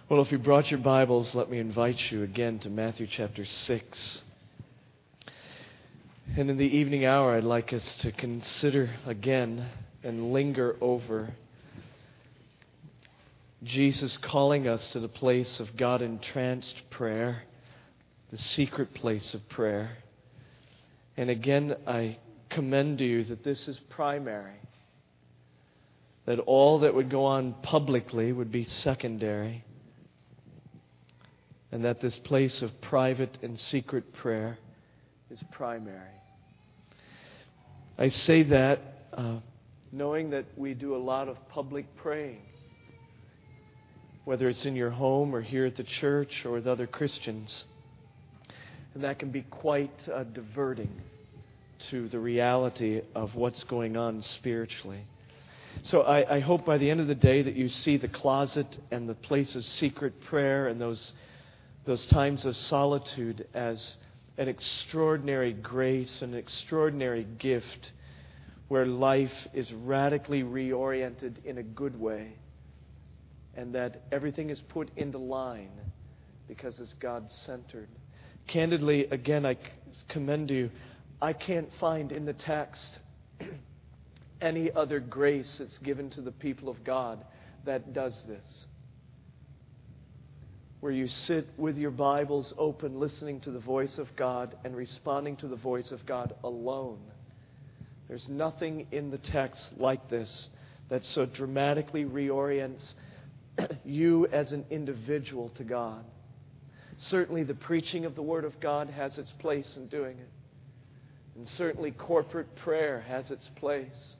Well, if you brought your Bibles, let me invite you again to Matthew chapter 6. And in the evening hour, I'd like us to consider again and linger over Jesus calling us to the place of God-entranced prayer, the secret place of prayer. And again, I commend to you that this is primary, that all that would go on publicly would be secondary, and that this place of private and secret prayer is primary. I say that knowing that we do a lot of public praying, whether it's in your home or here at the church or with other Christians. And that can be quite diverting to the reality of what's going on spiritually. So I hope by the end of the day that you see the closet and the place of secret prayer and those times of solitude as an extraordinary grace, an extraordinary gift where life is radically reoriented in a good way, and that everything is put into line because it's God-centered. Candidly, again, I commend you. I can't find in the text any other grace that's given to the people of God that does this, where you sit with your Bibles open, listening to the voice of God and responding to the voice of God alone. There's nothing in the text like this that so dramatically reorients you as an individual to God. Certainly the preaching of the Word of God has its place in doing it. And certainly corporate prayer has its place.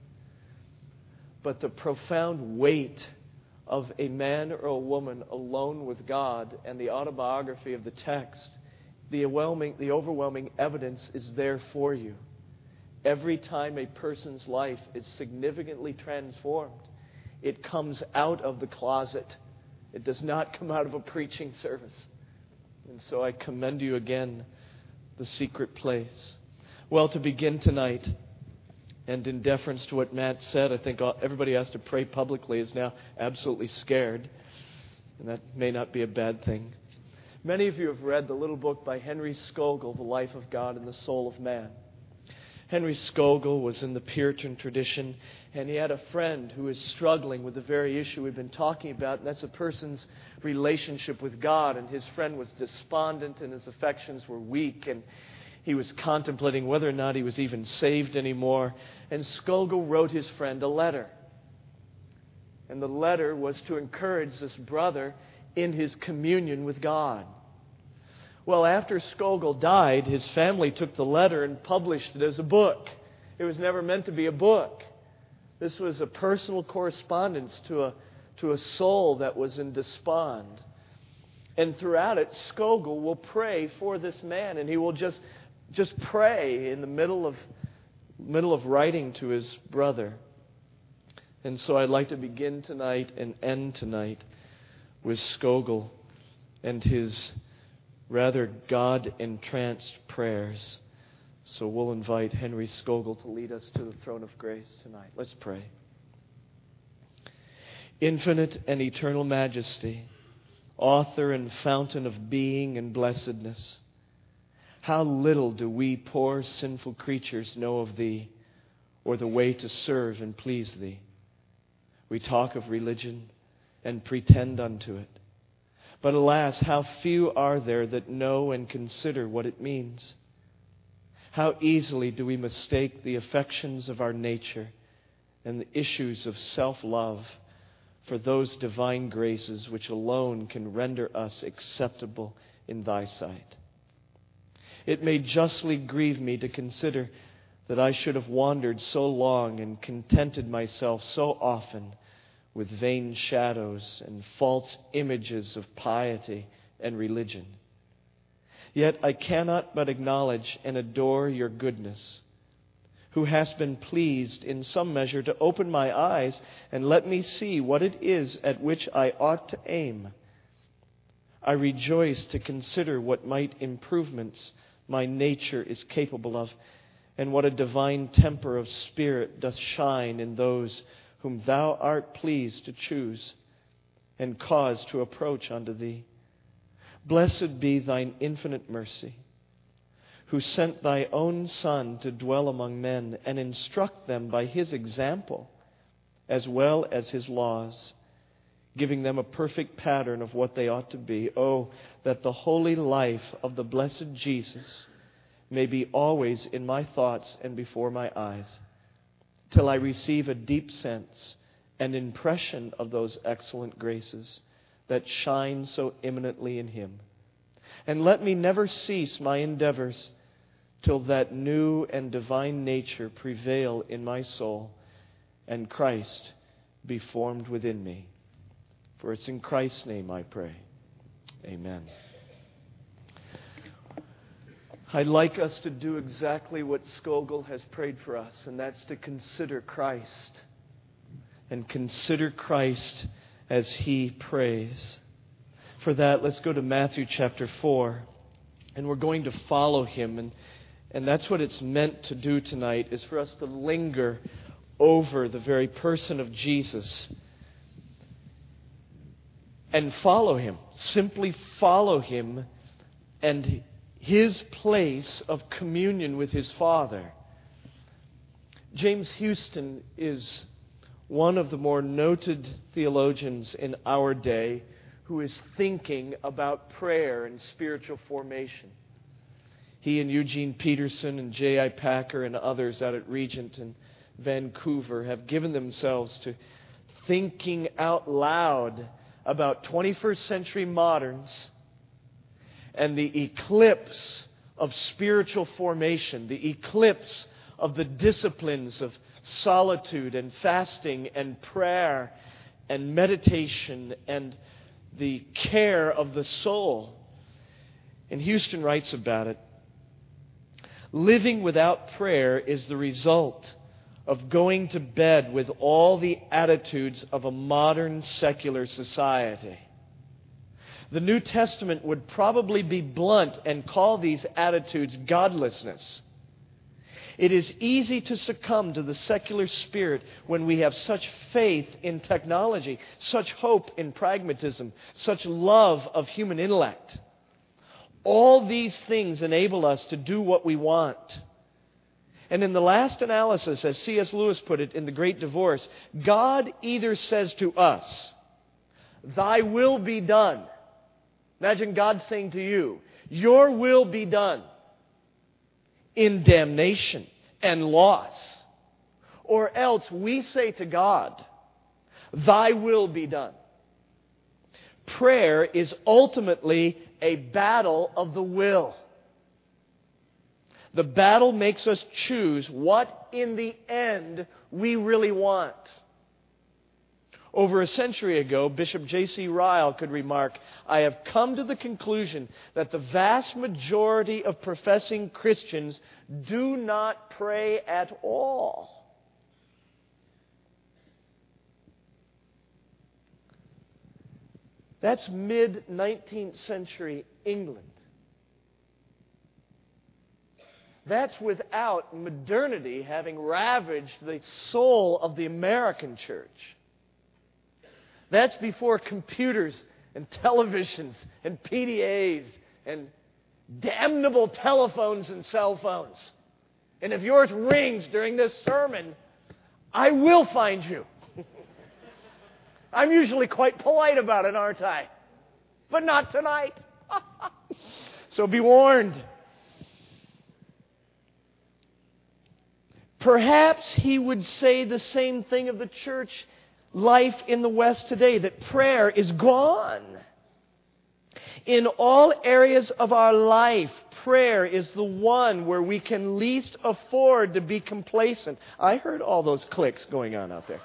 But the profound weight of a man or a woman alone with God and the autobiography of the text, the overwhelming evidence is there for you. Every time a person's life is significantly transformed, it comes out of the closet. It does not come out of a preaching service. And so I commend you again, the secret place. Well, to begin tonight, and in deference to what Matt said, I think everybody has to pray publicly is now absolutely scared. And that may not be a bad thing. Many of you have read the little book by Henry Scougal, The Life of God and the Soul of Man. Henry Scougal was in the Puritan tradition, and he had a friend who was struggling with the very issue we've been talking about, and that's a person's relationship with God. And his friend was despondent, and his affections were weak, and he was contemplating whether or not he was even saved anymore. And Scougal wrote his friend a letter. And the letter was to encourage this brother in his communion with God. Well, after Scougal died, his family took the letter and published it as a book. It was never meant to be a book. This was a personal correspondence to a soul that was in despond. And throughout it, Scougal will pray for this man, and he will just pray in the middle of writing to his brother. And so I'd like to begin tonight and end tonight with Scougal and his rather God-entranced prayers. So we'll invite Henry Scougal to lead us to the throne of grace tonight. Let's pray. Infinite and eternal majesty, author and fountain of being and blessedness, how little do we poor sinful creatures know of Thee or the way to serve and please Thee. We talk of religion and pretend unto it. But alas, how few are there that know and consider what it means. How easily do we mistake the affections of our nature and the issues of self-love for those divine graces which alone can render us acceptable in Thy sight. It may justly grieve me to consider that I should have wandered so long and contented myself so often with vain shadows and false images of piety and religion. Yet I cannot but acknowledge and adore Your goodness, who hast been pleased in some measure to open my eyes and let me see what it is at which I ought to aim. I rejoice to consider what might improvements my nature is capable of, and what a divine temper of spirit doth shine in those whom Thou art pleased to choose. and cause to approach unto Thee. Blessed be Thine infinite mercy, who sent Thy own Son to dwell among men and instruct them by His example as well as His laws, giving them a perfect pattern of what they ought to be. Oh, that the holy life of the blessed Jesus may be always in my thoughts and before my eyes, till I receive a deep sense and impression of those excellent graces that shine so eminently in Him. And let me never cease my endeavors till that new and divine nature prevail in my soul and Christ be formed within me. For it's in Christ's name I pray. Amen. I'd like us to do exactly what Skogel has prayed for us, and that's to consider Christ. And consider Christ as he prays. For that, let's go to Matthew chapter 4. And we're going to follow him. And that's what it's meant to do tonight, is for us to linger over the very person of Jesus and follow him. Simply follow him and his place of communion with his Father. James Houston is one of the more noted theologians in our day who is thinking about prayer and spiritual formation. He and Eugene Peterson and J.I. Packer and others out at Regent in Vancouver have given themselves to thinking out loud about 21st century moderns and the eclipse of spiritual formation, the eclipse of the disciplines of solitude and fasting and prayer and meditation and the care of the soul. And Houston writes about it. Living without prayer is the result of going to bed with all the attitudes of a modern secular society. The New Testament would probably be blunt and call these attitudes godlessness. It is easy to succumb to the secular spirit when we have such faith in technology, such hope in pragmatism, such love of human intellect. All these things enable us to do what we want. And in the last analysis, as C.S. Lewis put it in The Great Divorce, God either says to us, "Thy will be done." Imagine God saying to you, "Your will be done," in damnation and loss. Or else we say to God, "Thy will be done." Prayer is ultimately a battle of the will. The battle makes us choose what in the end we really want. Over a century ago, Bishop J.C. Ryle could remark, "I have come to the conclusion that the vast majority of professing Christians do not pray at all." That's mid-19th century England. That's without modernity having ravaged the soul of the American church. That's before computers and televisions and PDAs and damnable telephones and cell phones. And if yours rings during this sermon, I will find you. I'm usually quite polite about it, aren't I? But not tonight. So be warned. Perhaps he would say the same thing of the church life in the West today, that prayer is gone. In all areas of our life, prayer is the one where we can least afford to be complacent. I heard all those clicks going on out there.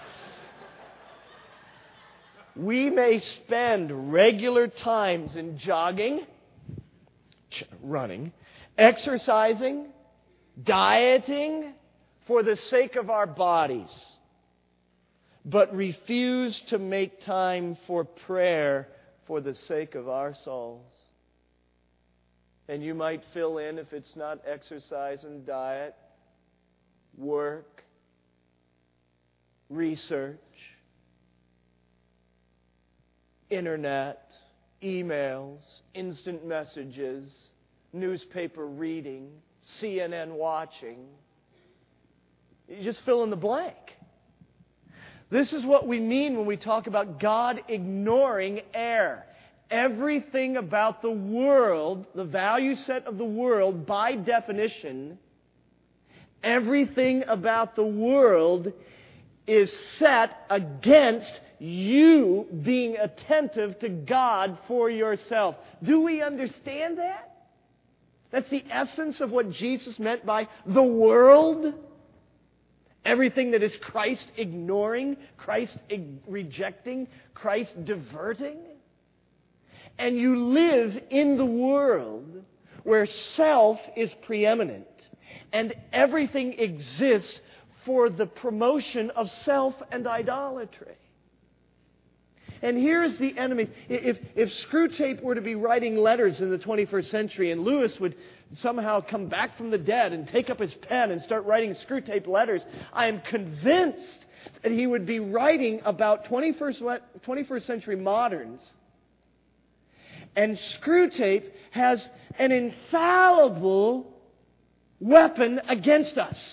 We may spend regular times in jogging, running, exercising, dieting for the sake of our bodies, but refuse to make time for prayer for the sake of our souls. And you might fill in, if it's not exercise and diet, work, research, internet, emails, instant messages, newspaper reading, CNN watching. You just fill in the blank. This is what we mean when we talk about God ignoring error. Everything about the world, the value set of the world, by definition, everything about the world is set against you being attentive to God for yourself. Do we understand that? That's the essence of what Jesus meant by the world. Everything that is Christ ignoring, Christ rejecting, Christ diverting. And you live in the world where self is preeminent and everything exists for the promotion of self and idolatry. And here's the enemy. If Screwtape were to be writing letters in the 21st century and Lewis would somehow come back from the dead and take up his pen and start writing Screwtape letters, I am convinced that he would be writing about 21st century moderns. And Screwtape has an infallible weapon against us.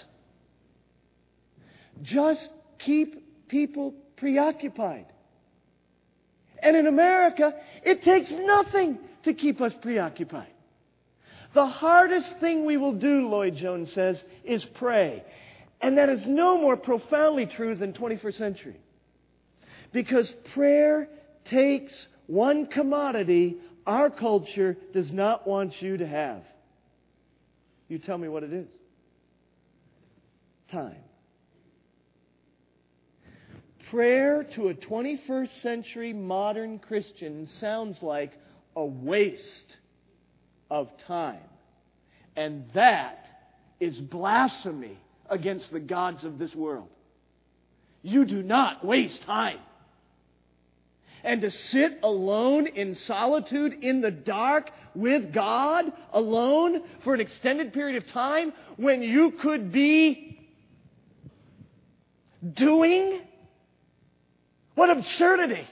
Just keep people preoccupied. And in America, it takes nothing to keep us preoccupied. The hardest thing we will do, Lloyd Jones says, is pray. And that is no more profoundly true than 21st century. Because prayer takes one commodity our culture does not want you to have. You tell me what it is. Time. Prayer to a 21st century modern Christian sounds like a waste of time. And that is blasphemy against the gods of this world. You do not waste time. And to sit alone in solitude in the dark with God alone for an extended period of time when you could be doing? What absurdity!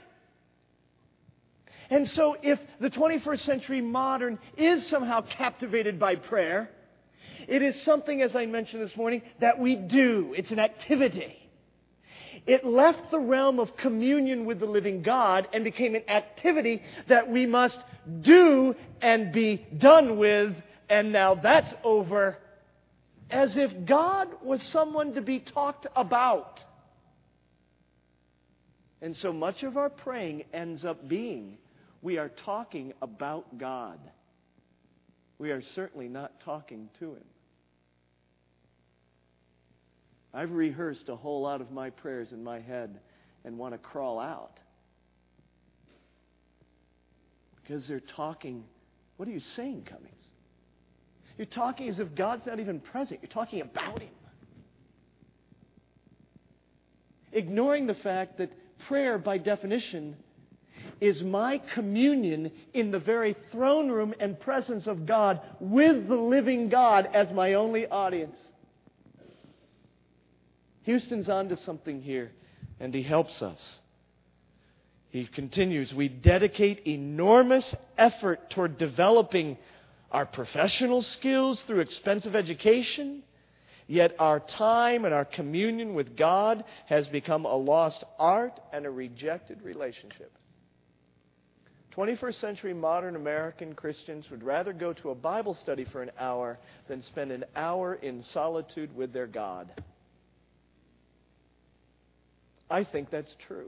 And so if the 21st century modern is somehow captivated by prayer, it is something, as I mentioned this morning, that we do. It's an activity. It left the realm of communion with the living God and became an activity that we must do and be done with, and now that's over, as if God was someone to be talked about. And so much of our praying ends up being, we are talking about God. We are certainly not talking to Him. I've rehearsed a whole lot of my prayers in my head and want to crawl out. Because they're talking, what are you saying, Cummings? You're talking as if God's not even present. You're talking about Him. Ignoring the fact that prayer, by definition, is my communion in the very throne room and presence of God with the living God as my only audience. Houston's onto something here, and he helps us. He continues, we dedicate enormous effort toward developing our professional skills through expensive education, yet our time and our communion with God has become a lost art and a rejected relationship. 21st century modern American Christians would rather go to a Bible study for an hour than spend an hour in solitude with their God. I think that's true.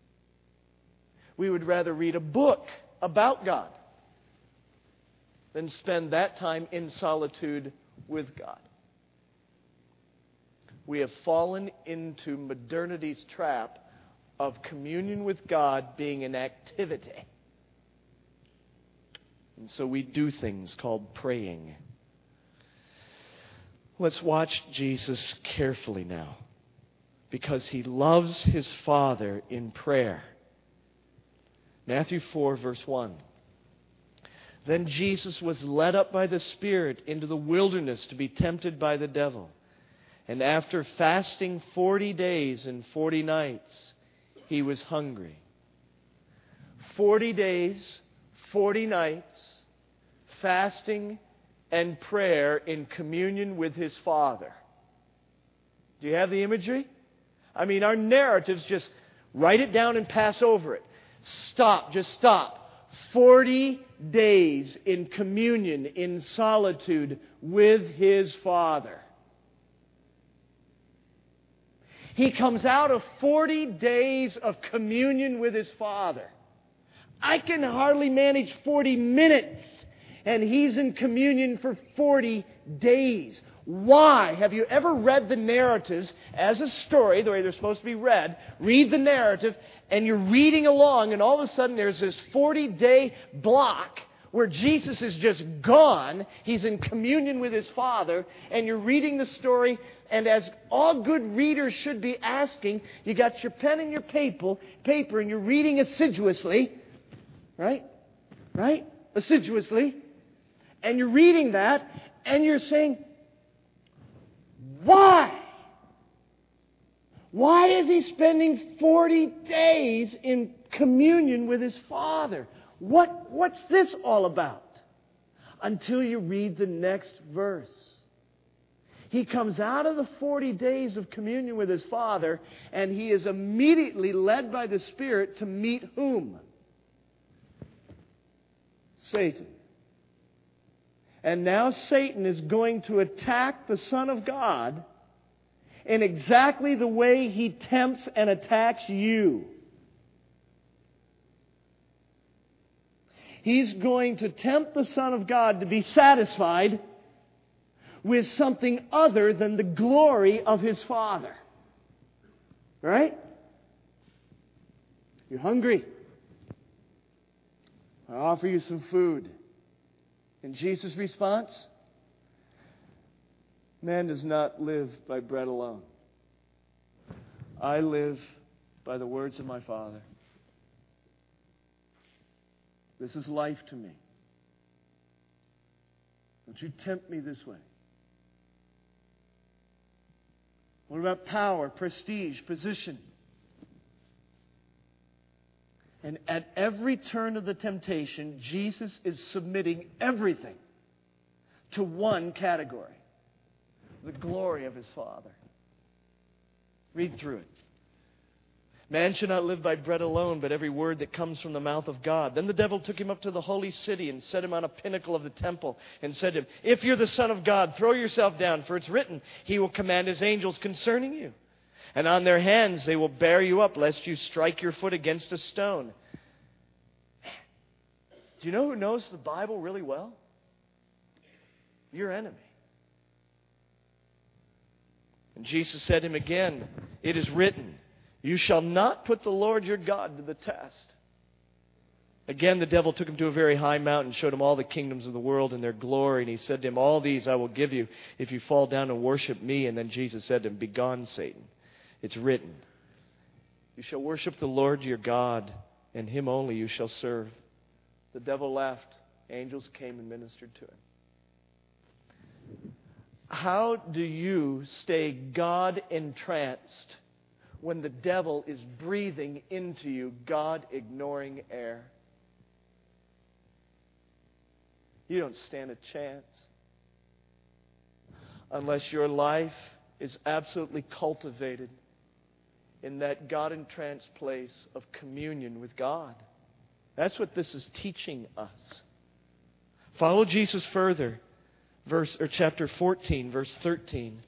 We would rather read a book about God than spend that time in solitude with God. We have fallen into modernity's trap of communion with God being an activity. And so we do things called praying. Let's watch Jesus carefully now, because He loves His Father in prayer. Matthew 4, verse 1. Then Jesus was led up by the Spirit into the wilderness to be tempted by the devil. And after fasting 40 days and 40 nights, He was hungry. 40 days, 40 nights, fasting and prayer in communion with His Father. Do you have the imagery? I mean, our narratives just write it down and pass over it. Stop, just stop. 40 days in communion, in solitude with His Father. He comes out of 40 days of communion with His Father. I can hardly manage 40 minutes, and He's in communion for 40 days. Why? Have you ever read the narratives as a story, the way they're supposed to be read? Read the narrative, and you're reading along, and all of a sudden there's this 40-day block where Jesus is just gone. He's in communion with His Father, and you're reading the story, and as all good readers should be asking, you got your pen and your paper, and you're reading assiduously, right? Right? Assiduously. And you're reading that, and you're saying, why? Why is He spending 40 days in communion with His Father? What's this all about? Until you read the next verse. He comes out of the 40 days of communion with His Father, and He is immediately led by the Spirit to meet whom? Satan. And now Satan is going to attack the Son of God in exactly the way he tempts and attacks you. He's going to tempt the Son of God to be satisfied with something other than the glory of His Father. Right? You're hungry. I offer you some food. And Jesus' response? Man does not live by bread alone. I live by the words of my Father. This is life to me. Don't you tempt me this way. What about power, prestige, position? And at every turn of the temptation, Jesus is submitting everything to one category: the glory of His Father. Read through it. Man should not live by bread alone, but every word that comes from the mouth of God. Then the devil took Him up to the holy city and set Him on a pinnacle of the temple and said to Him, if you're the Son of God, throw yourself down, for it's written, He will command His angels concerning you. And on their hands they will bear you up, lest you strike your foot against a stone. Do you know who knows the Bible really well? Your enemy. And Jesus said to him again, it is written, you shall not put the Lord your God to the test. Again, the devil took him to a very high mountain, showed him all the kingdoms of the world and their glory. And he said to him, all these I will give you if you fall down and worship me. And then Jesus said to him, begone, Satan. It's written, you shall worship the Lord your God, and Him only you shall serve. The devil left. Angels came and ministered to him. How do you stay God-entranced when the devil is breathing into you God-ignoring air? You don't stand a chance unless your life is absolutely cultivated in that God-entranced place of communion with God. That's what this is teaching us. Follow Jesus further. Chapter 14, verse 13.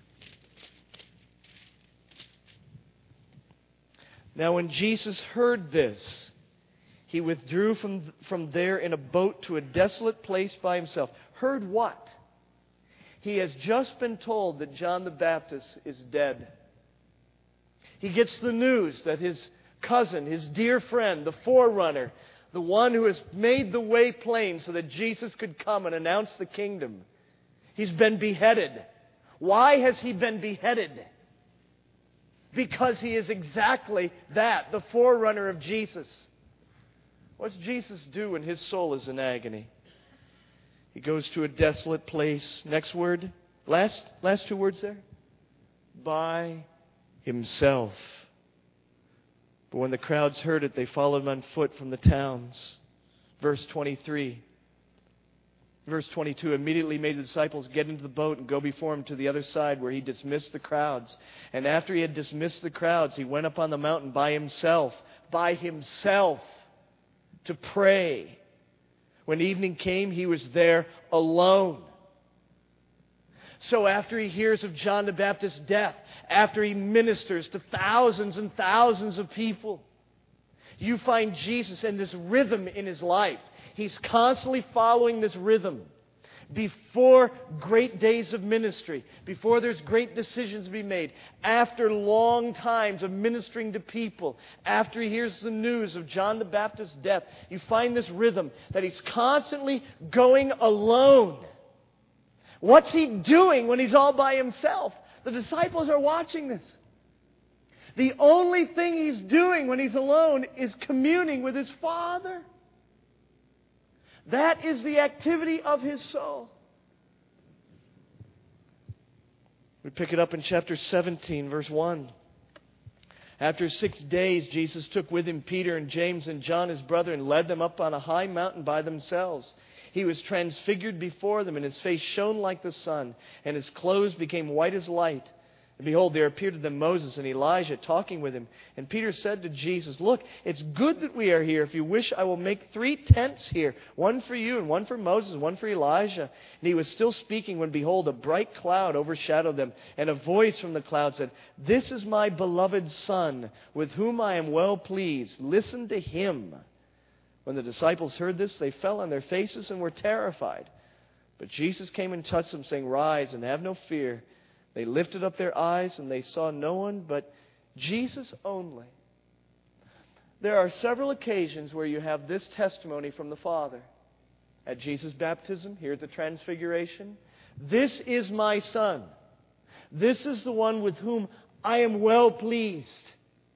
Now when Jesus heard this, He withdrew from there in a boat to a desolate place by Himself. Heard what? He has just been told that John the Baptist is dead. He gets the news that his cousin, his dear friend, the forerunner, the one who has made the way plain so that Jesus could come and announce the kingdom, he's been beheaded. Why has he been beheaded? Because he is exactly that, the forerunner of Jesus. What's Jesus do when his soul is in agony? He goes to a desolate place. Next word. Last two words there. By himself. But when the crowds heard it, they followed him on foot from the towns. Verse 23. Verse 22, immediately made the disciples get into the boat and go before him to the other side where he dismissed the crowds. And after he had dismissed the crowds, he went up on the mountain by himself, to pray. When evening came, he was there alone. So after he hears of John the Baptist's death, after he ministers to thousands and thousands of people, you find Jesus in this rhythm in his life. He's constantly following this rhythm. Before great days of ministry, before there's great decisions to be made, after long times of ministering to people, after he hears the news of John the Baptist's death, you find this rhythm that he's constantly going alone. What's he doing when he's all by himself? The disciples are watching this. The only thing he's doing when he's alone is communing with his Father. That is the activity of his soul. We pick it up in chapter 17, verse 1. After 6 days, Jesus took with him Peter and James and John, his brother, and led them up on a high mountain by themselves. He was transfigured before them, and his face shone like the sun, and his clothes became white as light. And behold, there appeared to them Moses and Elijah talking with him. And Peter said to Jesus, "Look, it's good that we are here. If you wish, I will make 3 tents here, one for you and one for Moses and one for Elijah." And he was still speaking when, behold, a bright cloud overshadowed them. And a voice from the cloud said, "This is my beloved Son, with whom I am well pleased. Listen to him." When the disciples heard this, they fell on their faces and were terrified. But Jesus came and touched them, saying, "Rise and have no fear." They lifted up their eyes and they saw no one but Jesus only. There are several occasions where you have this testimony from the Father. At Jesus' baptism, here at the Transfiguration, "This is my Son. This is the one with whom I am well pleased."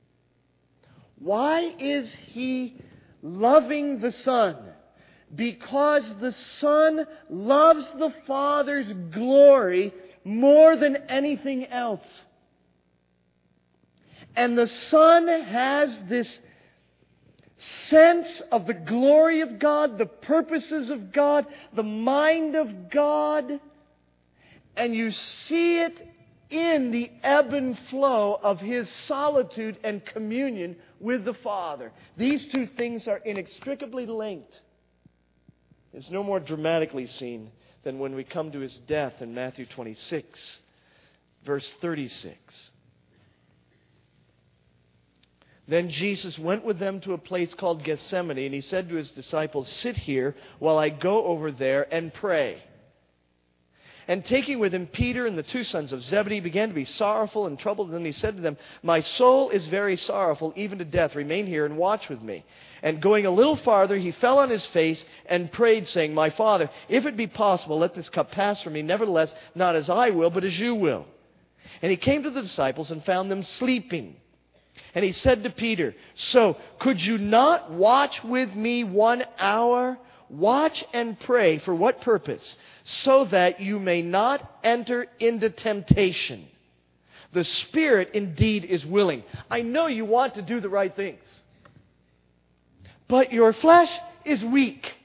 Why is he loving the Son? Because the Son loves the Father's glory more than anything else. And the Son has this sense of the glory of God, the purposes of God, the mind of God. And you see it in the ebb and flow of his solitude and communion with the Father. These two things are inextricably linked. It's no more dramatically seen than when we come to his death in Matthew 26, verse 36. Then Jesus went with them to a place called Gethsemane, and he said to his disciples, "Sit here while I go over there and pray." And taking with him Peter and the 2 sons of Zebedee, he began to be sorrowful and troubled. And then he said to them, "My soul is very sorrowful, even to death. Remain here and watch with me." And going a little farther, he fell on his face and prayed, saying, "My Father, if it be possible, let this cup pass from me. Nevertheless, not as I will, but as you will." And he came to the disciples and found them sleeping. And he said to Peter, "So, could you not watch with me 1 hour? Watch and pray." For what purpose? "So that you may not enter into temptation. The spirit indeed is willing." I know you want to do the right things, but your flesh is weak.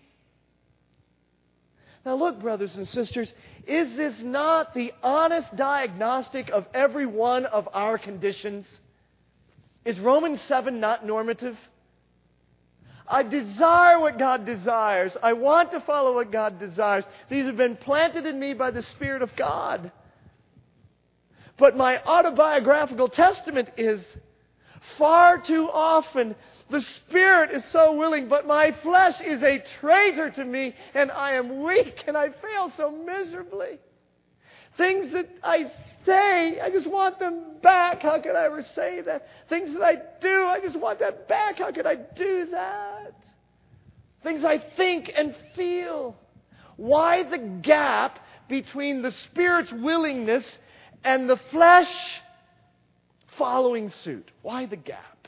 Now look, brothers and sisters, is this not the honest diagnostic of every one of our conditions? Is Romans 7 not normative? I desire what God desires. I want to follow what God desires. These have been planted in me by the Spirit of God. But my autobiographical testament is, far too often, the Spirit is so willing, but my flesh is a traitor to me, and I am weak, and I fail so miserably. Things that I say, I just want them back. How could I ever say that? Things that I do, I just want that back. How could I do that? Things I think and feel. Why the gap between the Spirit's willingness and the flesh following suit? Why the gap?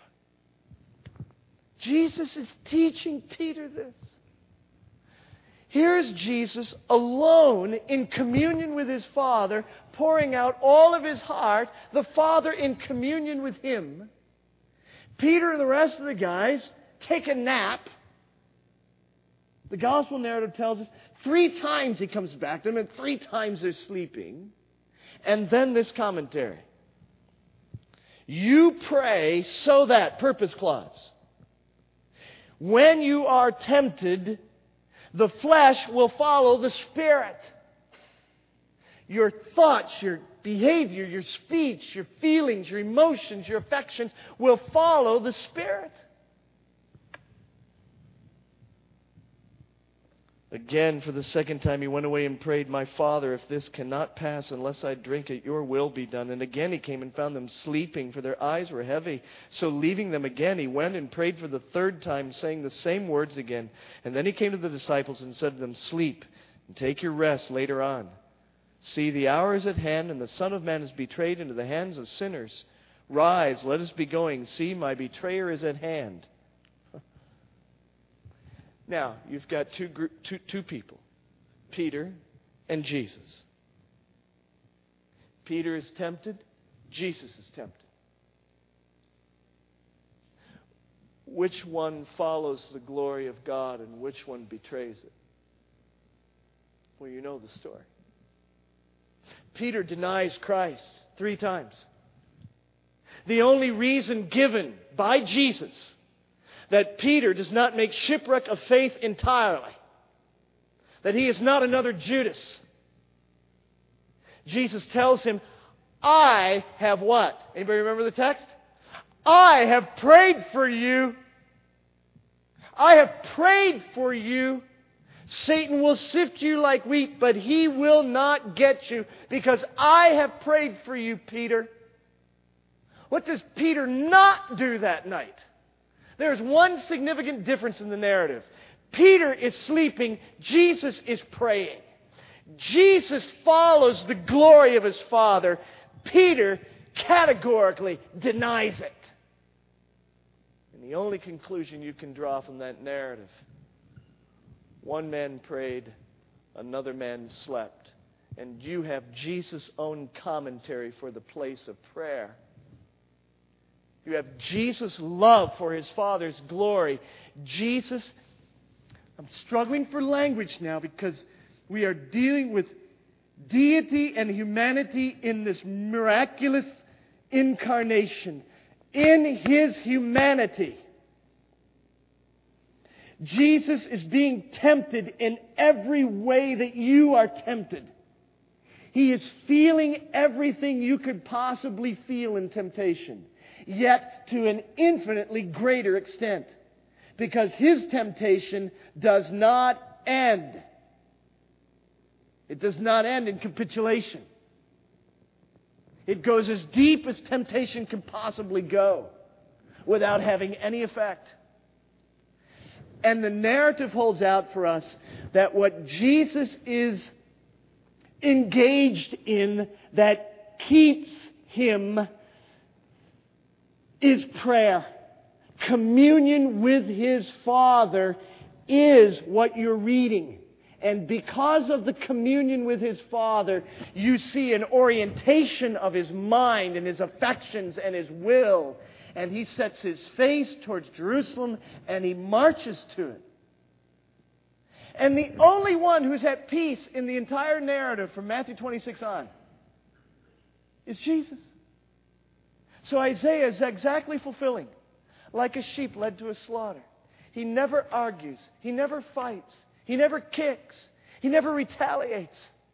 Jesus is teaching Peter this. Here's Jesus alone in communion with his Father, pouring out all of his heart, the Father in communion with him. Peter and the rest of the guys take a nap. The gospel narrative tells us 3 times he comes back to them, and 3 times they're sleeping. And then this commentary. You pray so that, purpose clause, when you are tempted, the flesh will follow the Spirit. Your thoughts, your behavior, your speech, your feelings, your emotions, your affections will follow the Spirit. Again, for the second time, he went away and prayed, My Father, if this cannot pass unless I drink it, your will be done. And again he came and found them sleeping, for their eyes were heavy. So leaving them again, he went and prayed for the 3rd time, saying the same words again. And then he came to the disciples and said to them, Sleep and take your rest later on. See, the hour is at hand, and the Son of Man is betrayed into the hands of sinners. Rise, let us be going. See, my betrayer is at hand. Now, you've got two people, Peter and Jesus. Peter is tempted, Jesus is tempted. Which one follows the glory of God and which one betrays it? Well, you know the story. Peter denies Christ 3 times. The only reason given by Jesus that Peter does not make shipwreck of faith entirely, that he is not another Judas. Jesus tells him, I have what? Anybody remember the text? I have prayed for you. I have prayed for you. Satan will sift you like wheat, but he will not get you because I have prayed for you, Peter. What does Peter not do that night? There's one significant difference in the narrative. Peter is sleeping. Jesus is praying. Jesus follows the glory of his Father. Peter categorically denies it. And the only conclusion you can draw from that narrative, one man prayed, another man slept. And you have Jesus' own commentary for the place of prayer. You have Jesus' love for his Father's glory. Jesus, I'm struggling for language now because we are dealing with deity and humanity in this miraculous incarnation. In his humanity, Jesus is being tempted in every way that you are tempted. He is feeling everything you could possibly feel in temptation, yet to an infinitely greater extent, because his temptation does not end. It does not end in capitulation. It goes as deep as temptation can possibly go without having any effect. And the narrative holds out for us that what Jesus is engaged in that keeps him is prayer. Communion with his Father is what you're reading. And because of the communion with his Father, you see an orientation of his mind and his affections and his will. And he sets his face towards Jerusalem and he marches to it. And the only one who's at peace in the entire narrative from Matthew 26 on is Jesus. So Isaiah is exactly fulfilling. Like a sheep led to a slaughter. He never argues. He never fights. He never kicks. He never retaliates.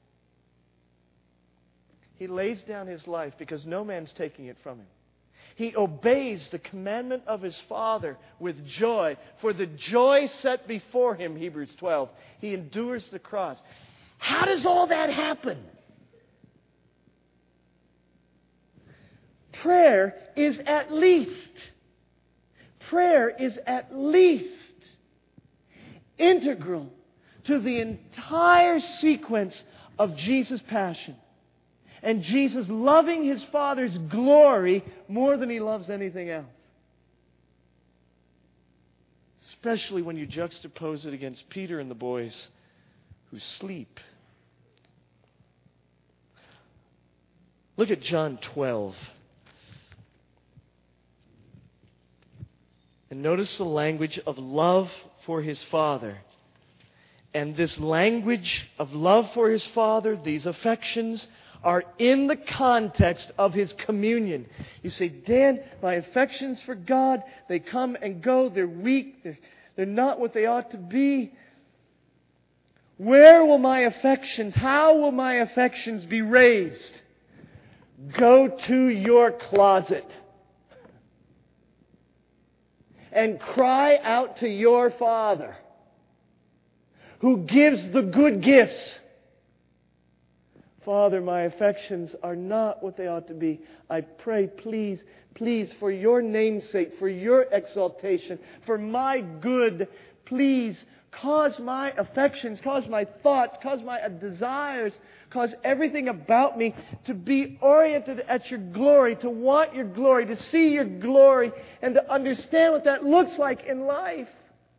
He lays down his life because no man's taking it from him. He obeys the commandment of his Father with joy. For the joy set before him, Hebrews 12, he endures the cross. How does all that happen? Prayer is at least integral to the entire sequence of Jesus' passion. And Jesus loving his Father's glory more than he loves anything else. Especially when you juxtapose it against Peter and the boys who sleep. Look at John 12. And notice the language of love for His Father. And this language of love for His Father, these affections, are in the context of His communion. You say, Dan, my affections for God, they come and go, they're weak, they're not what they ought to be. Where will my affections, how will my affections be raised? Go to your closet and cry out to your Father, who gives the good gifts. Father, my affections are not what they ought to be. I pray, please, please, for your name's sake, for your exaltation, for my good, please, cause my affections, cause my thoughts, cause my desires, cause everything about me to be oriented at your glory, to want your glory, to see your glory, and to understand what that looks like in life.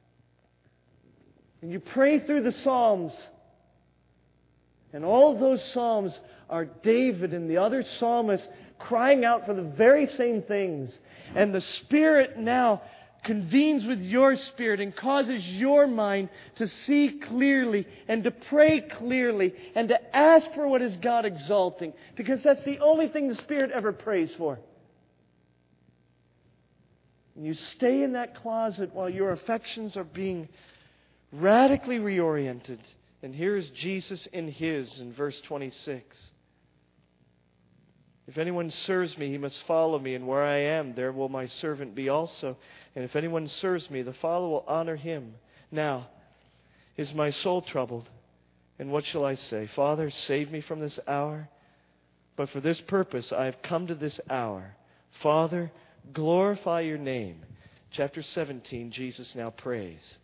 And you pray through the Psalms. And all of those Psalms are David and the other psalmists crying out for the very same things. And the Spirit now convenes with your spirit and causes your mind to see clearly and to pray clearly and to ask for what is God exalting. Because that's the only thing the Spirit ever prays for. And you stay in that closet while your affections are being radically reoriented. And here is Jesus in His in verse 26. If anyone serves me, he must follow me, and where I am, there will my servant be also. And if anyone serves me, the Father will honor him. Now, is my soul troubled? And what shall I say? Father, save me from this hour. But for this purpose I have come to this hour. Father, glorify your name. Chapter 17, Jesus now prays.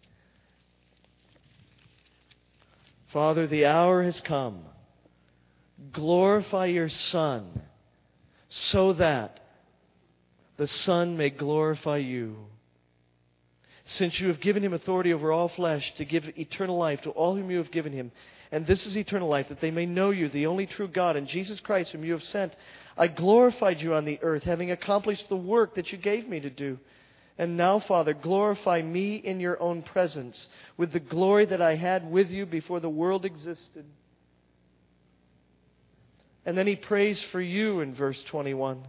Father, the hour has come. Glorify your Son, so that the Son may glorify you. Since you have given Him authority over all flesh to give eternal life to all whom you have given Him, and this is eternal life, that they may know you, the only true God, and Jesus Christ whom you have sent, I glorified you on the earth, having accomplished the work that you gave me to do. And now, Father, glorify me in your own presence with the glory that I had with you before the world existed. And then He prays for you in verse 21.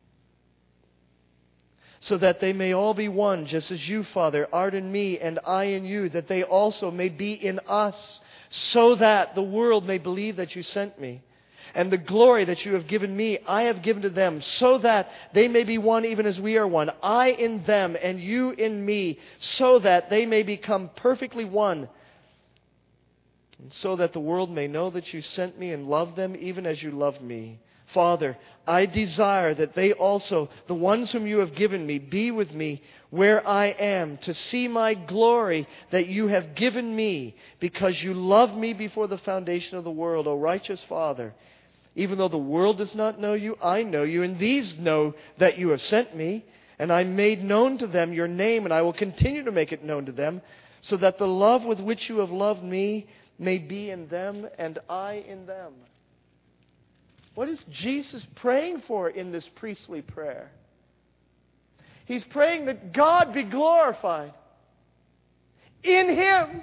So that they may all be one, just as you, Father, art in me and I in you, that they also may be in us, so that the world may believe that you sent me. And the glory that you have given me, I have given to them, so that they may be one even as we are one. I in them and you in me, so that they may become perfectly one. And so that the world may know that you sent me and loved them even as you loved me. Father, I desire that they also, the ones whom you have given me, be with me where I am, to see my glory that you have given me, because you loved me before the foundation of the world, O righteous Father. Even though the world does not know you, I know you, and these know that you have sent me. And I made known to them your name, and I will continue to make it known to them, so that the love with which you have loved me may be in them, and I in them. What is Jesus praying for in this priestly prayer? He's praying that God be glorified in Him.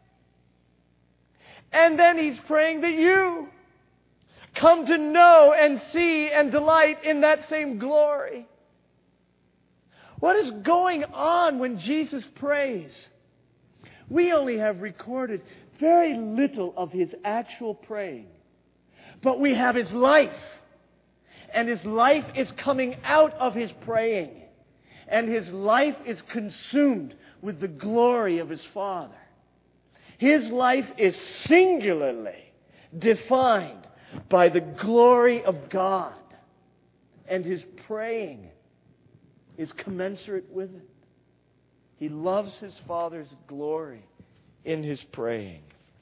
And then He's praying that you come to know and see and delight in that same glory. What is going on when Jesus prays? We only have recorded very little of His actual praying. But we have His life. And His life is coming out of His praying. And His life is consumed with the glory of His Father. His life is singularly defined by the glory of God. And His praying is commensurate with it. He loves His Father's glory in His praying.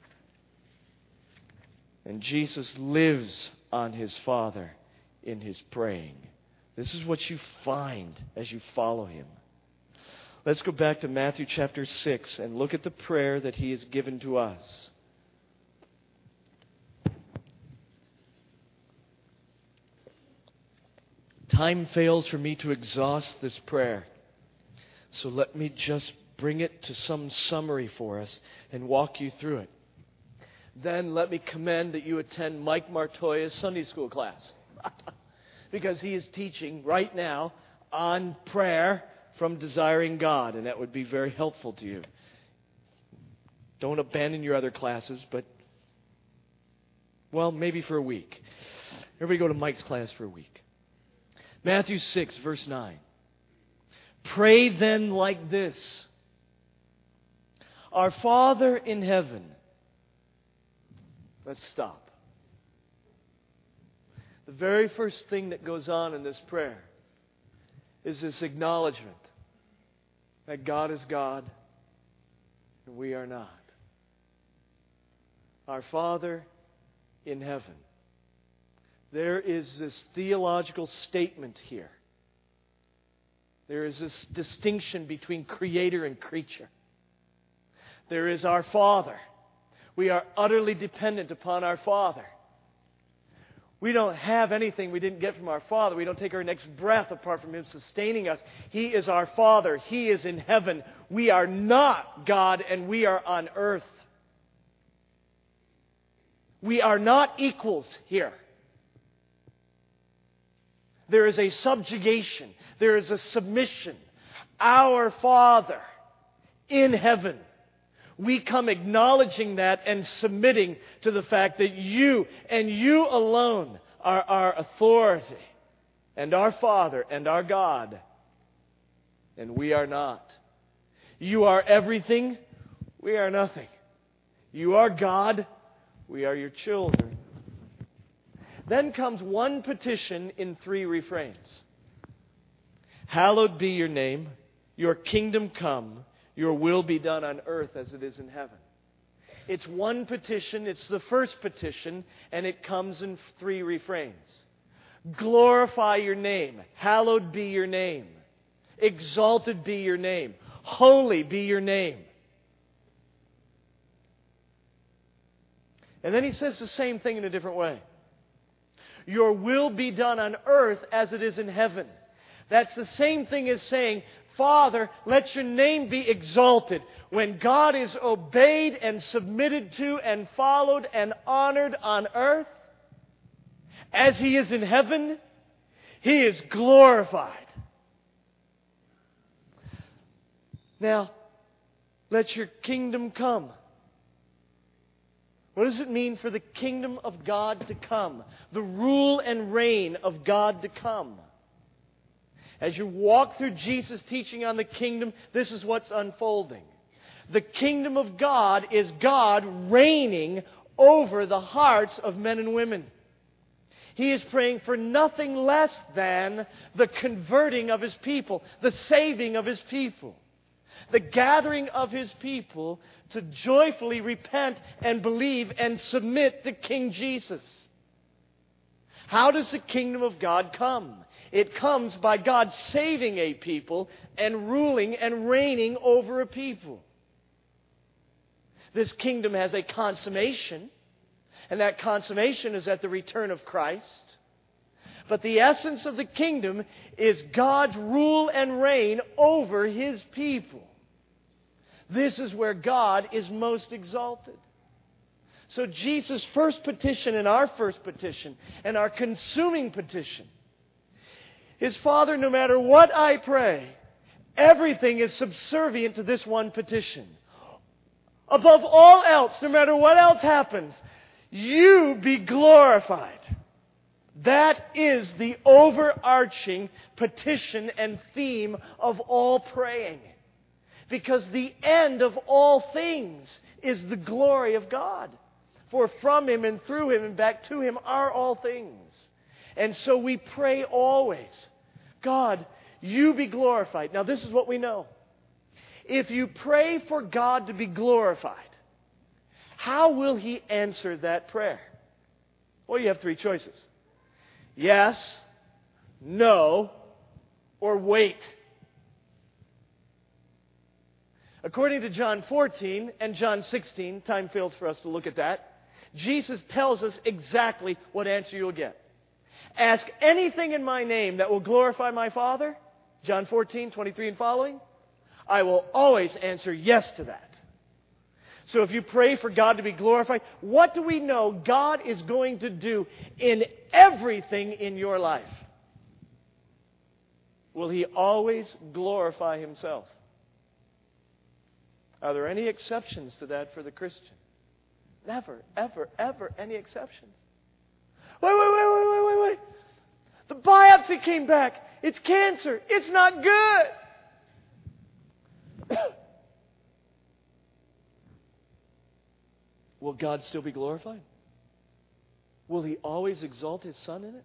And Jesus lives on His Father in His praying. This is what you find as you follow Him. Let's go back to Matthew chapter 6 and look at the prayer that He has given to us. Time fails for me to exhaust this prayer. So let me just bring it to some summary for us and walk you through it. Then let me commend that you attend Mike Martoya's Sunday school class. Because he is teaching right now on prayer from Desiring God, and that would be very helpful to you. Don't abandon your other classes, but, well, maybe for a week. Everybody go to Mike's class for a week. Matthew 6, verse 9. Pray then like this. Our Father in heaven. Let's stop. The very first thing that goes on in this prayer is this acknowledgement that God is God and we are not. Our Father in heaven. There is this theological statement here. There is this distinction between creator and creature. There is our Father. We are utterly dependent upon our Father. We don't have anything we didn't get from our Father. We don't take our next breath apart from Him sustaining us. He is our Father. He is in heaven. We are not God and we are on earth. We are not equals here. There is a subjugation. There is a submission. Our Father in heaven. We come acknowledging that and submitting to the fact that you and you alone are our authority and our Father and our God. And we are not. You are everything. We are nothing. You are God. We are your children. Then comes one petition in 3 refrains. Hallowed be your name. Your kingdom come. Your will be done on earth as it is in heaven. It's one petition. It's the first petition. And it comes in 3 refrains. Glorify your name. Hallowed be your name. Exalted be your name. Holy be your name. And then he says the same thing in a different way. Your will be done on earth as it is in heaven. That's the same thing as saying, Father, let your name be exalted. When God is obeyed and submitted to and followed and honored on earth, as He is in heaven, He is glorified. Now, let your kingdom come. What does it mean for the kingdom of God to come? The rule and reign of God to come. As you walk through Jesus' teaching on the kingdom, this is what's unfolding. The kingdom of God is God reigning over the hearts of men and women. He is praying for nothing less than the converting of His people, the saving of His people, the gathering of His people to joyfully repent and believe and submit to King Jesus. How does the kingdom of God come? It comes by God saving a people and ruling and reigning over a people. This kingdom has a consummation, and that consummation is at the return of Christ. But the essence of the kingdom is God's rule and reign over His people. This is where God is most exalted. So Jesus' first petition and our first petition and our consuming petition is, Father, no matter what I pray, everything is subservient to this one petition. Above all else, no matter what else happens, you be glorified. That is the overarching petition and theme of all praying. Because the end of all things is the glory of God. For from Him and through Him and back to Him are all things. And so we pray always, God, you be glorified. Now this is what we know. If you pray for God to be glorified, how will He answer that prayer? Well, you have 3 choices. Yes, no, or wait. According to John 14 and John 16, time fails for us to look at that, Jesus tells us exactly what answer you'll get. Ask anything in my name that will glorify my Father, John 14, 23 and following, I will always answer yes to that. So if you pray for God to be glorified, what do we know God is going to do in everything in your life? Will He always glorify Himself? Are there any exceptions to that for the Christian? Never, ever, ever any exceptions. Wait. The biopsy came back. It's cancer. It's not good. Will God still be glorified? Will He always exalt His Son in it?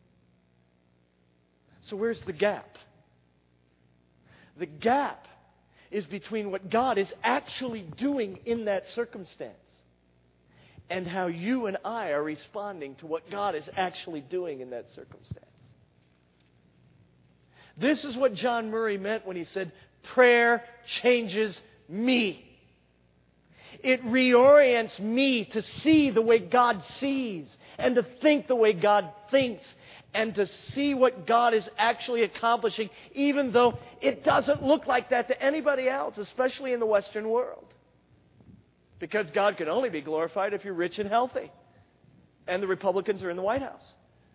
So where's the gap? The gap is between what God is actually doing in that circumstance and how you and I are responding to what God is actually doing in that circumstance. This is what John Murray meant when he said, prayer changes me. It reorients me to see the way God sees and to think the way God thinks and to see what God is actually accomplishing, even though it doesn't look like that to anybody else, especially in the Western world. Because God can only be glorified if you're rich and healthy and the Republicans are in the White House.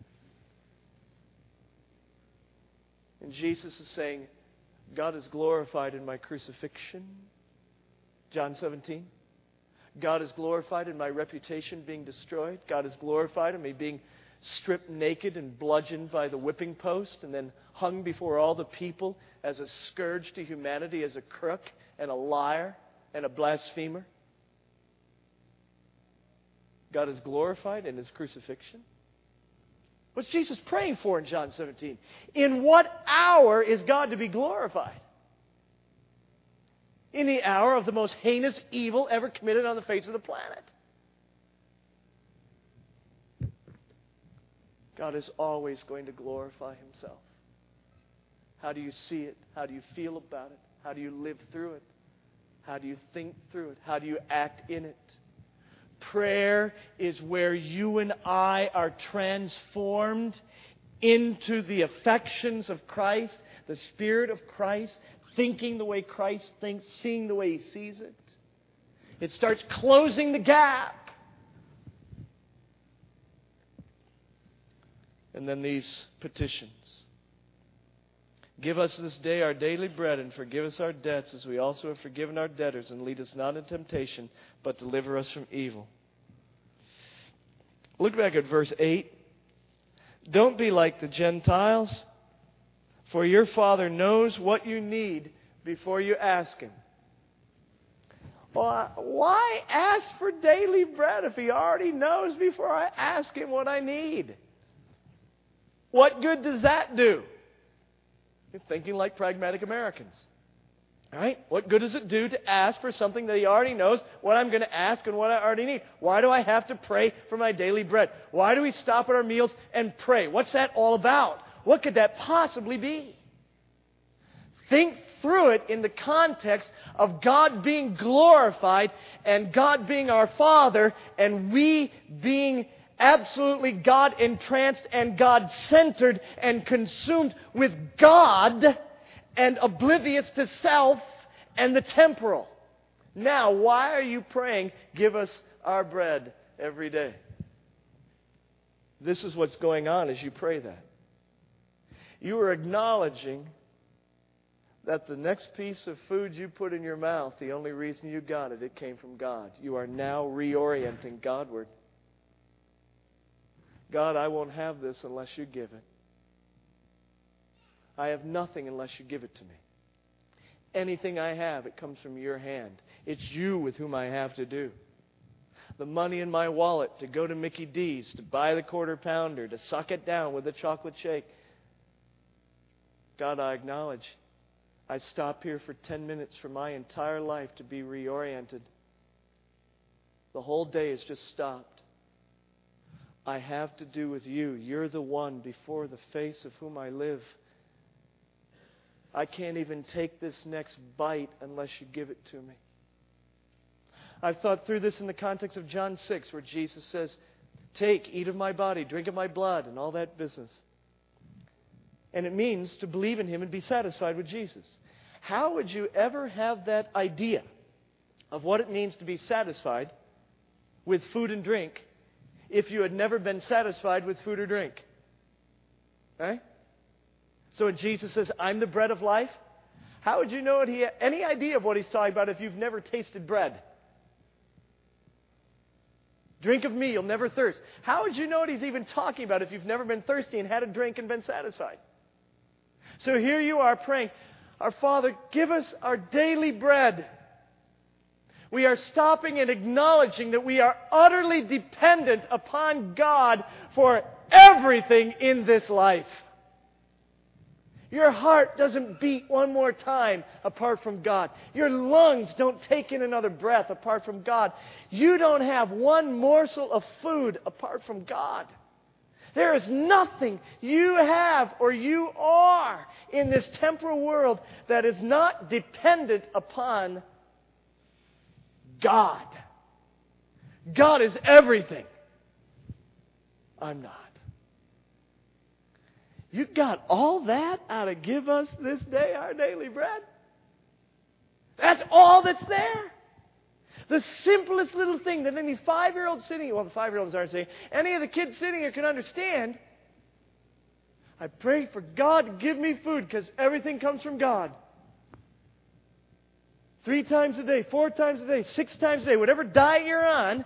And Jesus is saying, God is glorified in my crucifixion. John 17. God is glorified in my reputation being destroyed. God is glorified in me being stripped naked and bludgeoned by the whipping post and then hung before all the people as a scourge to humanity, as a crook and a liar and a blasphemer. God is glorified in His crucifixion. What's Jesus praying for in John 17? In what hour is God to be glorified? In the hour of the most heinous evil ever committed on the face of the planet. God is always going to glorify Himself. How do you see it? How do you feel about it? How do you live through it? How do you think through it? How do you act in it? Prayer is where you and I are transformed into the affections of Christ, the Spirit of Christ, thinking the way Christ thinks, seeing the way He sees it. It starts closing the gap. And then these petitions. Give us this day our daily bread, and forgive us our debts as we also have forgiven our debtors, and lead us not into temptation, but deliver us from evil. Look back at verse 8. Don't be like the Gentiles, for your Father knows what you need before you ask Him. Well, why ask for daily bread if He already knows before I ask Him what I need? What good does that do? You're thinking like pragmatic Americans. All right? What good does it do to ask for something that He already knows what I'm going to ask and what I already need? Why do I have to pray for my daily bread? Why do we stop at our meals and pray? What's that all about? What could that possibly be? Think through it in the context of God being glorified and God being our Father and we being absolutely God-entranced and God-centered and consumed with God and oblivious to self and the temporal. Now, why are you praying, give us our bread every day? This is what's going on as you pray that. You are acknowledging that the next piece of food you put in your mouth, the only reason you got it, it came from God. You are now reorienting Godward. God, I won't have this unless you give it. I have nothing unless you give it to me. Anything I have, it comes from your hand. It's you with whom I have to do. The money in my wallet to go to Mickey D's, to buy the quarter pounder, to suck it down with a chocolate shake. God, I acknowledge I stop here for 10 minutes for my entire life to be reoriented. The whole day has just stopped. I have to do with you. You're the one before the face of whom I live. I can't even take this next bite unless you give it to me. I've thought through this in the context of John 6, where Jesus says, take, eat of my body, drink of my blood, and all that business. And it means to believe in Him and be satisfied with Jesus. How would you ever have that idea of what it means to be satisfied with food and drink if you had never been satisfied with food or drink? Right? So when Jesus says, I'm the bread of life, how would you know any idea of what He's talking about if you've never tasted bread? Drink of me, you'll never thirst. How would you know what He's even talking about if you've never been thirsty and had a drink and been satisfied? So here you are praying, our Father, give us our daily bread. We are stopping and acknowledging that we are utterly dependent upon God for everything in this life. Your heart doesn't beat one more time apart from God. Your lungs don't take in another breath apart from God. You don't have one morsel of food apart from God. There is nothing you have or you are in this temporal world that is not dependent upon God. God is everything. I'm not. You got all that out of give us this day our daily bread? That's all that's there. The simplest little thing that any 5-year-old sitting here, well, the 5-year-olds aren't saying, any of the kids sitting here can understand. I pray for God to give me food because everything comes from God. 3 times a day, 4 times a day, 6 times a day, whatever diet you're on,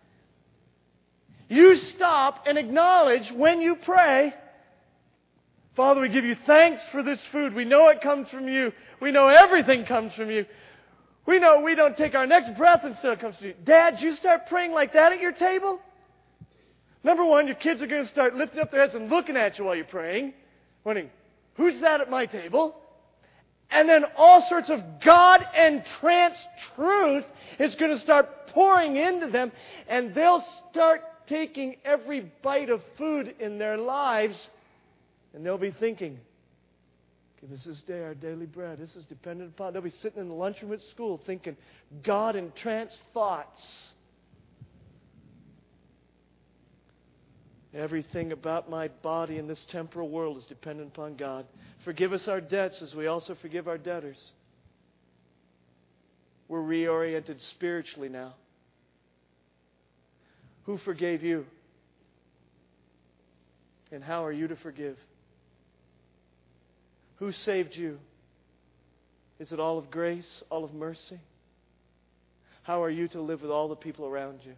you stop and acknowledge when you pray, Father, we give you thanks for this food. We know it comes from you. We know everything comes from you. We know we don't take our next breath until it comes from you. Dad, you start praying like that at your table? Number one, your kids are going to start lifting up their heads and looking at you while you're praying, wondering, who's that at my table? And then all sorts of God-entranced truth is going to start pouring into them, and they'll start taking every bite of food in their lives. And they'll be thinking, give us this day our daily bread. This is dependent upon. They'll be sitting in the lunchroom at school thinking God-entranced thoughts. Everything about my body in this temporal world is dependent upon God. Forgive us our debts as we also forgive our debtors. We're reoriented spiritually now. Who forgave you? And how are you to forgive? Who saved you? Is it all of grace, all of mercy? How are you to live with all the people around you?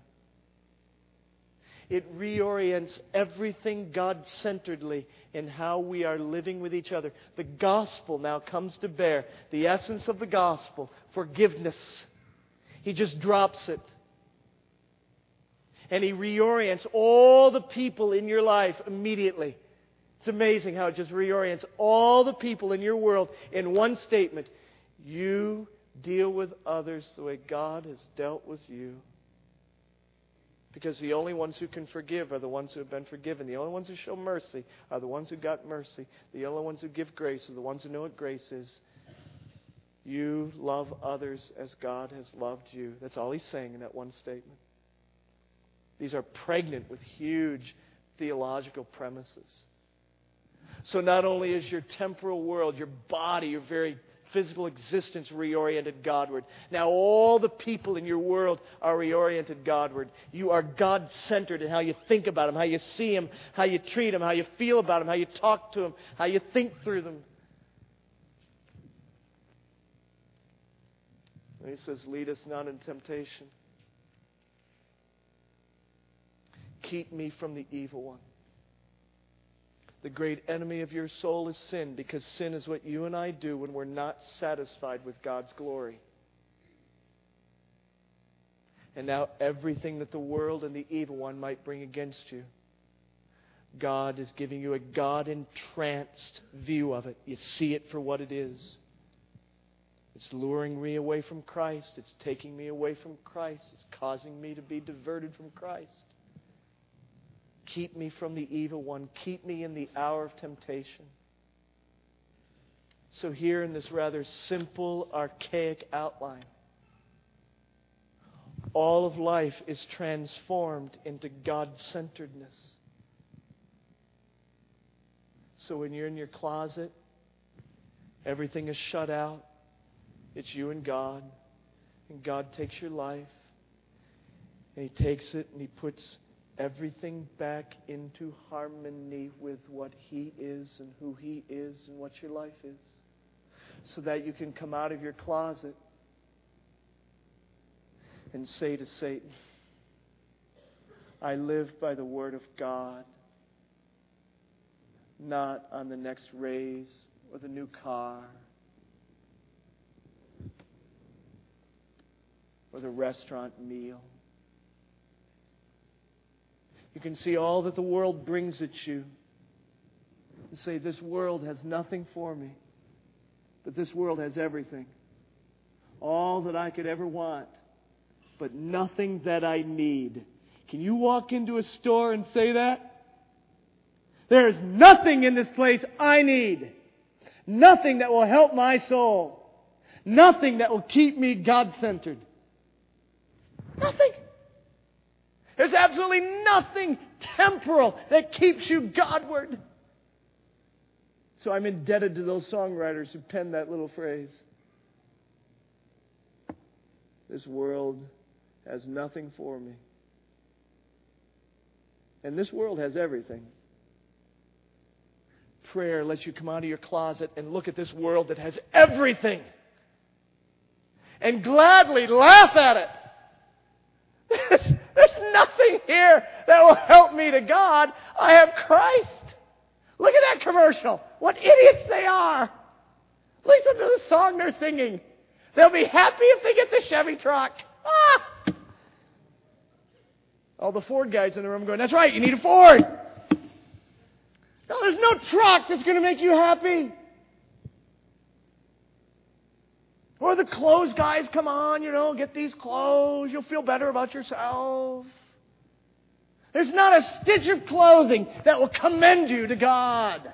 It reorients everything God-centeredly in how we are living with each other. The gospel now comes to bear. The essence of the gospel, forgiveness. He just drops it. And He reorients all the people in your life immediately. It's amazing how it just reorients all the people in your world in one statement. You deal with others the way God has dealt with you. Because the only ones who can forgive are the ones who have been forgiven. The only ones who show mercy are the ones who got mercy. The only ones who give grace are the ones who know what grace is. You love others as God has loved you. That's all He's saying in that one statement. These are pregnant with huge theological premises. So not only is your temporal world, your body, your very physical existence reoriented Godward. Now all the people in your world are reoriented Godward. You are God-centered in how you think about Him, how you see Him, how you treat Him, how you feel about Him, how you talk to Him, how you think through them. And He says, lead us not into temptation. Keep me from the evil one. The great enemy of your soul is sin, because sin is what you and I do when we're not satisfied with God's glory. And now everything that the world and the evil one might bring against you, God is giving you a God-entranced view of it. You see it for what it is. It's luring me away from Christ. It's taking me away from Christ. It's causing me to be diverted from Christ. Keep me from the evil one. Keep me in the hour of temptation. So here in this rather simple, archaic outline, all of life is transformed into God-centeredness. So when you're in your closet, everything is shut out. It's you and God. And God takes your life, and He takes it and He puts everything back into harmony with what He is and who He is and what your life is, so that you can come out of your closet and say to Satan, I live by the Word of God, not on the next raise or the new car or the restaurant meal. You can see all that the world brings at you and say, this world has nothing for me, but this world has everything. All that I could ever want, but nothing that I need. Can you walk into a store and say that? There is nothing in this place I need. Nothing that will help my soul. Nothing that will keep me God-centered. Nothing. There's absolutely nothing temporal that keeps you Godward. So I'm indebted to those songwriters who penned that little phrase. This world has nothing for me. And this world has everything. Prayer lets you come out of your closet and look at this world that has everything. And gladly laugh at it. There's nothing here that will help me to God. I have Christ. Look at that commercial. What idiots they are. Listen to the song they're singing. They'll be happy if they get the Chevy truck. Ah! All the Ford guys in the room going, that's right, you need a Ford. No, there's no truck that's going to make you happy. Or the clothes guys, come on, get these clothes. You'll feel better about yourself. There's not a stitch of clothing that will commend you to God.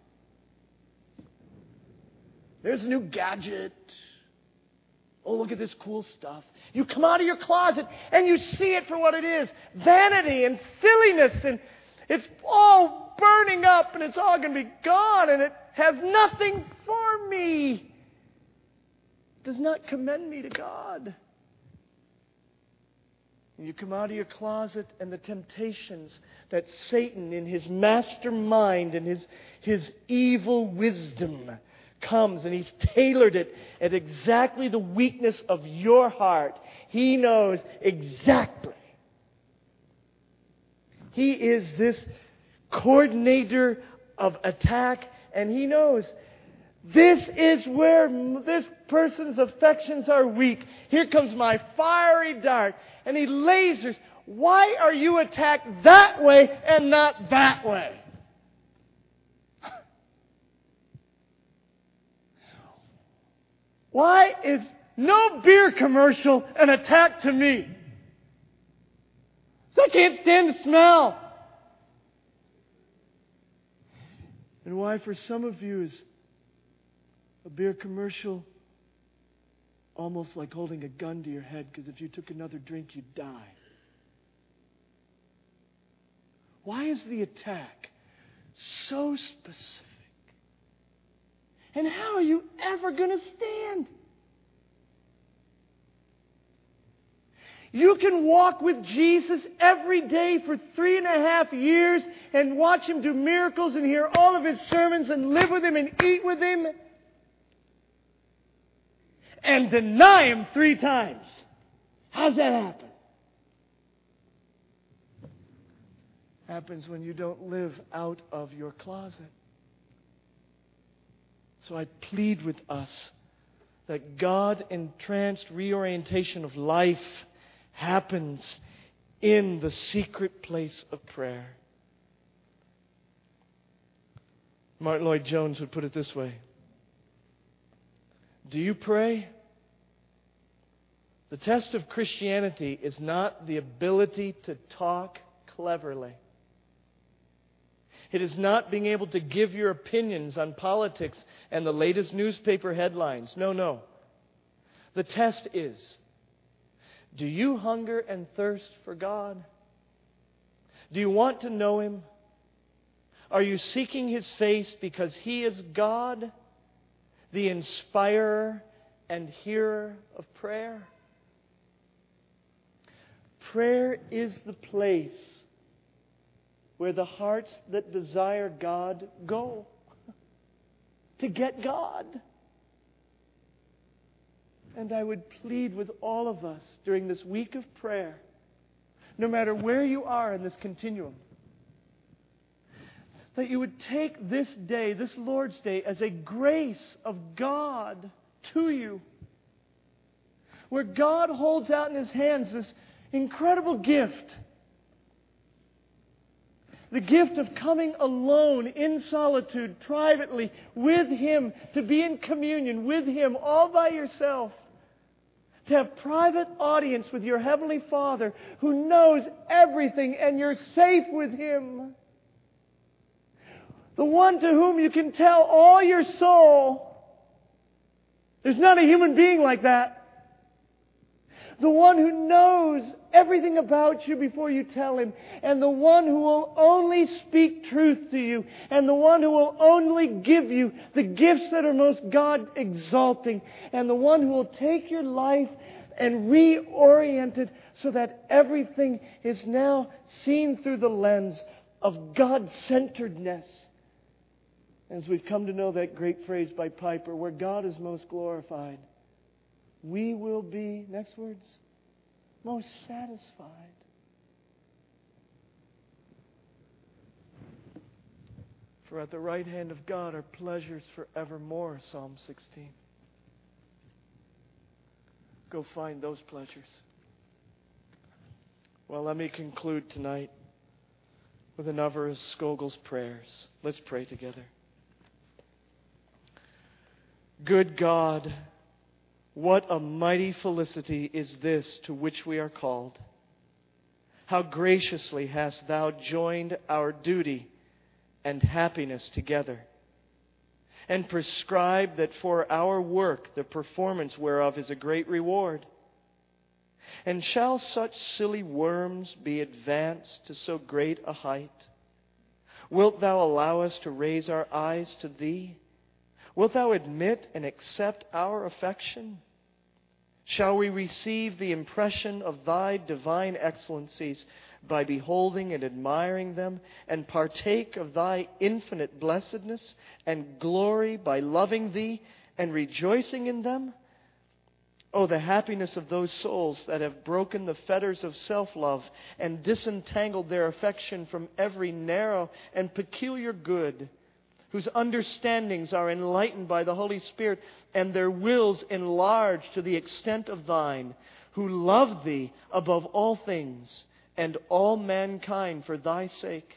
There's a new gadget. Oh, look at this cool stuff. You come out of your closet and you see it for what it is. Vanity and silliness, and it's all burning up and it's all going to be gone and it has nothing for me. It does not commend me to God. And you come out of your closet and the temptations that Satan in his mastermind and his evil wisdom comes, and he's tailored it at exactly the weakness of your heart. He knows exactly. He is this coordinator of attack, and he knows this is where this person's affections are weak. Here comes my fiery dart, and he lasers. Why are you attacked that way and not that way? Why is no beer commercial an attack to me? So I can't stand the smell. And why for some of you is a beer commercial almost like holding a gun to your head, because if you took another drink, you'd die. Why is the attack so specific? And how are you ever going to stand? You can walk with Jesus every day for 3.5 years and watch Him do miracles and hear all of His sermons and live with Him and eat with Him and deny Him 3 times. How's that happen? Happens when you don't live out of your closet. So I plead with us that God-entranced reorientation of life happens in the secret place of prayer. Martin Lloyd-Jones would put it this way. Do you pray? The test of Christianity is not the ability to talk cleverly. It is not being able to give your opinions on politics and the latest newspaper headlines. No. The test is, do you hunger and thirst for God? Do you want to know Him? Are you seeking His face because He is God, the inspirer and hearer of prayer. Prayer is the place where the hearts that desire God go to get God. And I would plead with all of us during this week of prayer, no matter where you are in this continuum, that you would take this day, this Lord's Day, as a grace of God to you, where God holds out in His hands this incredible gift. The gift of coming alone, in solitude, privately, with Him, to be in communion with Him all by yourself. To have private audience with your Heavenly Father who knows everything and you're safe with Him. The one to whom you can tell all your soul. There's not a human being like that. The one who knows everything about you before you tell Him. And the one who will only speak truth to you. And the one who will only give you the gifts that are most God-exalting. And the one who will take your life and reorient it so that everything is now seen through the lens of God-centeredness. As we've come to know that great phrase by Piper, where God is most glorified, we will be, next words, most satisfied. For at the right hand of God are pleasures forevermore, Psalm 16. Go find those pleasures. Well, let me conclude tonight with another of Scogle's prayers. Let's pray together. Good God, what a mighty felicity is this to which we are called. How graciously hast Thou joined our duty and happiness together, and prescribed that for our work the performance whereof is a great reward. And shall such silly worms be advanced to so great a height? Wilt Thou allow us to raise our eyes to Thee? Wilt Thou admit and accept our affection? Shall we receive the impression of Thy divine excellencies by beholding and admiring them, and partake of Thy infinite blessedness and glory by loving Thee and rejoicing in them? Oh, the happiness of those souls that have broken the fetters of self-love and disentangled their affection from every narrow and peculiar good, whose understandings are enlightened by the Holy Spirit and their wills enlarged to the extent of Thine, who love Thee above all things and all mankind for Thy sake.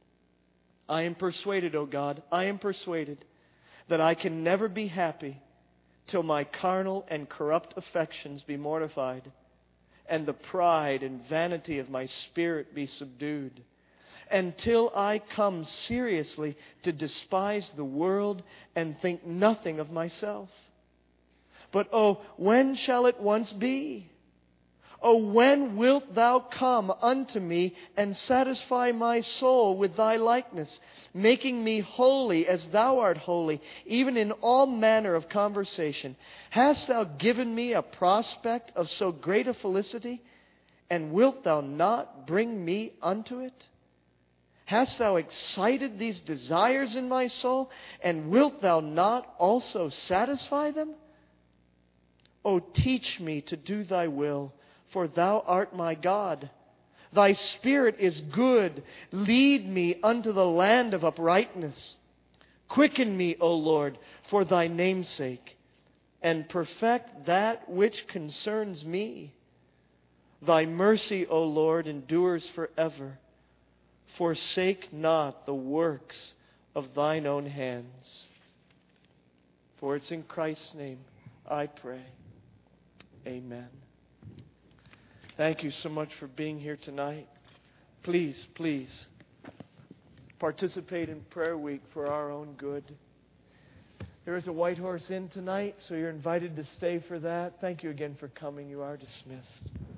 I am persuaded, O God, I am persuaded that I can never be happy till my carnal and corrupt affections be mortified, and the pride and vanity of my spirit be subdued, until I come seriously to despise the world and think nothing of myself. But oh, when shall it once be? Oh, when wilt Thou come unto me and satisfy my soul with Thy likeness, making me holy as Thou art holy, even in all manner of conversation? Hast Thou given me a prospect of so great a felicity, and wilt Thou not bring me unto it? Hast Thou excited these desires in my soul, and wilt Thou not also satisfy them? Oh, teach me to do Thy will, for Thou art my God. Thy Spirit is good. Lead me unto the land of uprightness. Quicken me, O Lord, for Thy name's sake, and perfect that which concerns me. Thy mercy, O Lord, endures forever. Forsake not the works of Thine own hands. For it's in Christ's name I pray. Amen. Thank you so much for being here tonight. Please, please, participate in Prayer Week for our own good. There is a White Horse Inn tonight, so you're invited to stay for that. Thank you again for coming. You are dismissed.